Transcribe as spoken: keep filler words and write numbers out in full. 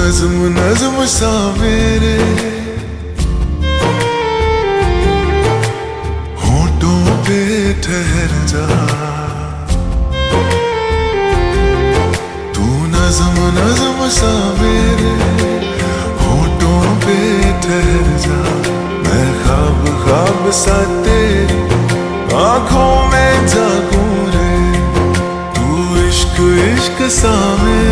नज़्म नज़्म सा मेरे होठों पे ठहर जा, तू नज़्म नज़्म सा मेरे होठों पे ठहर जा। मैं ख्वाब ख्वाब सा तेरी आँखों में जागूं रे, तू इश्क इश्क सा मेरे